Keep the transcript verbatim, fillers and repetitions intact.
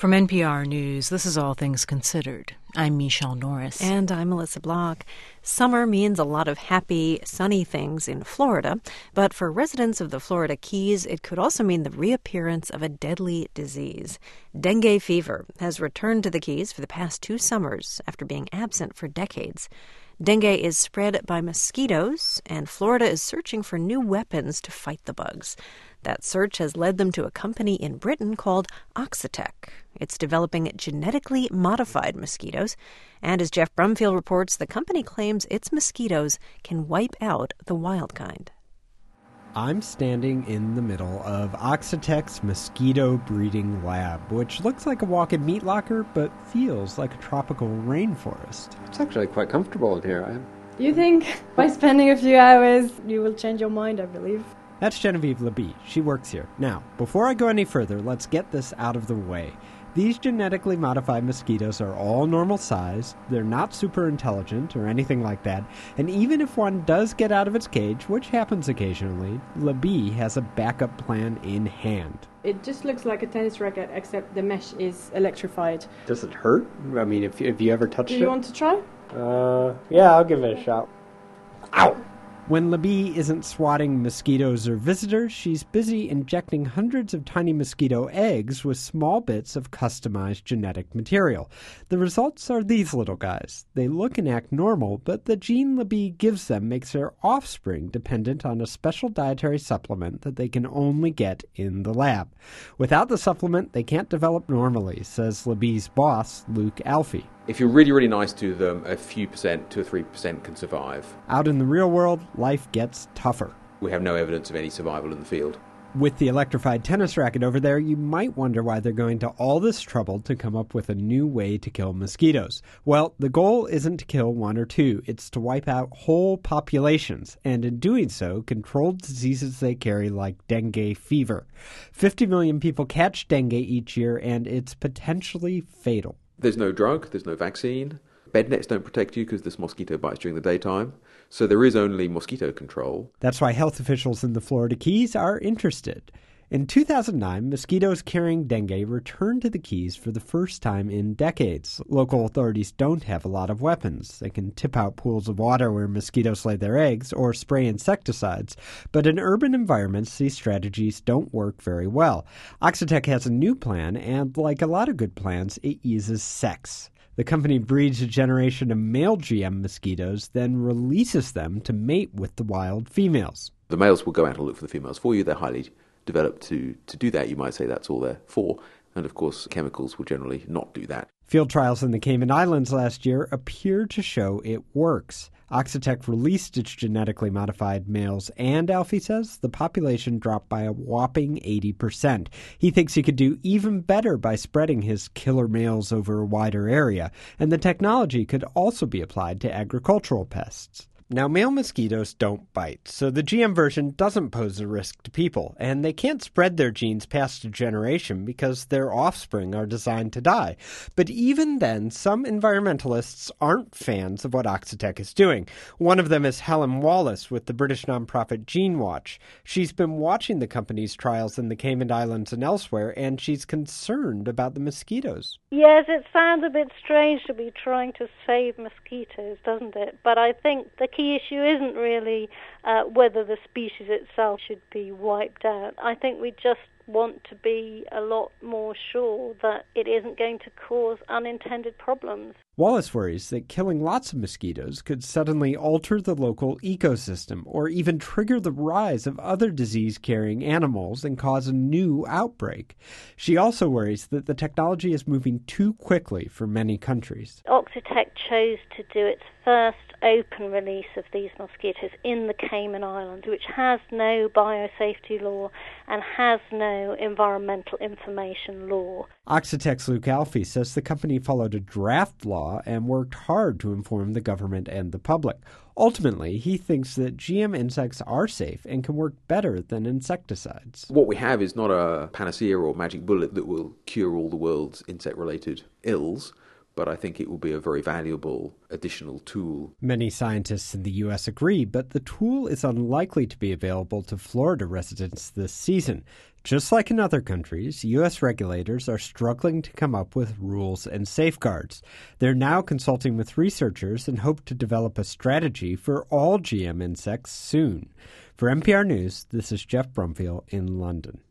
From N P R News, this is All Things Considered. I'm Michelle Norris. And I'm Melissa Block. Summer means a lot of happy, sunny things in Florida, but for residents of the Florida Keys, it could also mean the reappearance of a deadly disease. Dengue fever has returned to the Keys for the past two summers after being absent for decades. Dengue is spread by mosquitoes, and Florida is searching for new weapons to fight the bugs. That search has led them to a company in Britain called Oxitec. It's developing genetically modified mosquitoes, and as Jeff Brumfield reports, the company claims its mosquitoes can wipe out the wild kind. I'm standing in the middle of Oxitec's mosquito breeding lab, which looks like a walk-in meat locker, but feels like a tropical rainforest. It's actually quite comfortable in here. I... You think by spending a few hours, you will change your mind, I believe. That's Genevieve Labie. She works here. Now, before I go any further, let's get this out of the way. These genetically modified mosquitoes are all normal size, they're not super intelligent or anything like that, and even if one does get out of its cage, which happens occasionally, Labie has a backup plan in hand. It just looks like a tennis racket, except the mesh is electrified. Does it hurt? I mean, if, if you ever touched it? Do you want to try? Uh, yeah, I'll give it a shot. Ow! When Labie isn't swatting mosquitoes or visitors, she's busy injecting hundreds of tiny mosquito eggs with small bits of customized genetic material. The results are these little guys. They look and act normal, but the gene Labie gives them makes their offspring dependent on a special dietary supplement that they can only get in the lab. Without the supplement, they can't develop normally, says Labie's boss, Luke Alfie. If you're really, really nice to them, a few percent, two or three percent can survive. Out in the real world, life gets tougher. We have no evidence of any survival in the field. With the electrified tennis racket over there, you might wonder why they're going to all this trouble to come up with a new way to kill mosquitoes. Well, the goal isn't to kill one or two, it's to wipe out whole populations, and in doing so, control diseases they carry like dengue fever. fifty million people catch dengue each year, and it's potentially fatal. There's no drug, there's no vaccine. Bed nets don't protect you because this mosquito bites during the daytime. So there is only mosquito control. That's why health officials in the Florida Keys are interested. In two thousand nine, mosquitoes carrying dengue returned to the Keys for the first time in decades. Local authorities don't have a lot of weapons. They can tip out pools of water where mosquitoes lay their eggs or spray insecticides. But in urban environments, these strategies don't work very well. Oxitec has a new plan, and like a lot of good plans, it uses sex. The company breeds a generation of male G M mosquitoes, then releases them to mate with the wild females. The males will go out and look for the females for you. They're highly developed to, to do that. You might say that's all they're for. And of course, chemicals will generally not do that. Field trials in the Cayman Islands last year appear to show it works. Oxitec released its genetically modified males, and Alfie says the population dropped by a whopping eighty percent. He thinks he could do even better by spreading his killer males over a wider area, and the technology could also be applied to agricultural pests. Now, male mosquitoes don't bite, so the G M version doesn't pose a risk to people, and they can't spread their genes past a generation because their offspring are designed to die. But even then, some environmentalists aren't fans of what Oxitec is doing. One of them is Helen Wallace with the British nonprofit GeneWatch. She's been watching the company's trials in the Cayman Islands and elsewhere, and she's concerned about the mosquitoes. Yes, it sounds a bit strange to be trying to save mosquitoes, doesn't it? But I think the key issue isn't really uh, whether the species itself should be wiped out. I think we just want to be a lot more sure that it isn't going to cause unintended problems. Wallace worries that killing lots of mosquitoes could suddenly alter the local ecosystem or even trigger the rise of other disease-carrying animals and cause a new outbreak. She also worries that the technology is moving too quickly for many countries. Oxitec chose to do its first open release of these mosquitoes in the Cayman Islands, which has no biosafety law and has no environmental information law. Oxitec's Luke Alfie says the company followed a draft law and worked hard to inform the government and the public. Ultimately, he thinks that G M insects are safe and can work better than insecticides. What we have is not a panacea or magic bullet that will cure all the world's insect-related ills, but I think it will be a very valuable additional tool. Many scientists in the U S agree, but the tool is unlikely to be available to Florida residents this season. Just like in other countries, U S regulators are struggling to come up with rules and safeguards. They're now consulting with researchers and hope to develop a strategy for all G M insects soon. For N P R News, this is Jeff Brumfiel in London.